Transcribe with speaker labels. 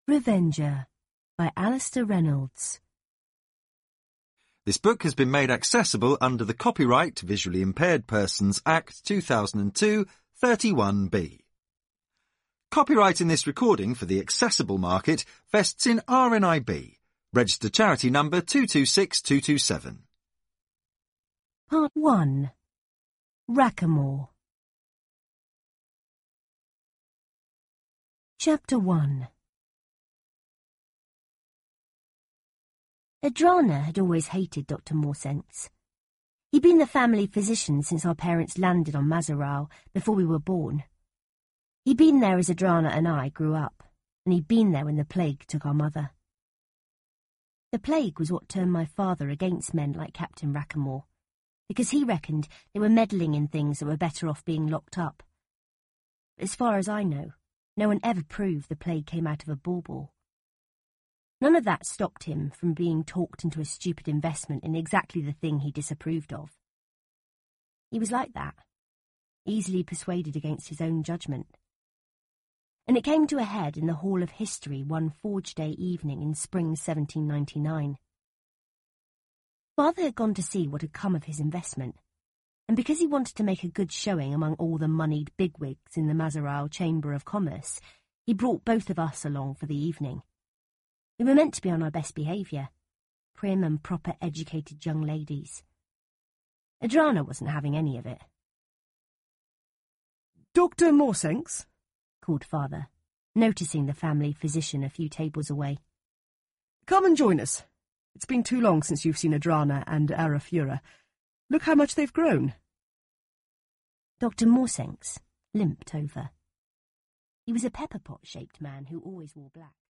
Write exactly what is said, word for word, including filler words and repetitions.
Speaker 1: Revenger by Alistair Reynolds.
Speaker 2: This book has been made accessible under the Copyright Visually Impaired Persons Act two thousand two, thirty-one B. Copyright in this recording for the accessible market vests in R N I B, registered charity number two two six two two seven.
Speaker 1: Part one. Rackamore. Chapter one. Adrana had always hated Doctor Morseng's. He'd been the family physician since our parents landed on Mazaral before we were born. He'd been there as Adrana and I grew up, and he'd been there when the plague took our mother. The plague was what turned my father against men like Captain Rackamore, because he reckoned they were meddling in things that were better off being locked up. But as far as I know, no one ever proved the plague came out of a bauble. None of that stopped him from being talked into a stupid investment in exactly the thing he disapproved of. He was like that, easily persuaded against his own judgment. And it came to a head in the Hall of History one Forge Day evening in spring seventeen ninety-nine. Father had gone to see what had come of his investment, and because he wanted to make a good showing among all the moneyed bigwigs in the Mazaral Chamber of Commerce, he brought both of us along for the evening. We were meant to be on our best behaviour, prim and proper educated young ladies. Adrana wasn't having any of it.
Speaker 3: Doctor Morseng's,
Speaker 1: called Father, noticing the family physician a few tables away.
Speaker 3: Come and join us. It's been too long since you've seen Adrana and Arafura. Look how much they've grown.
Speaker 1: Doctor Morseng's limped over. He was a pepper-pot-shaped man who always wore black.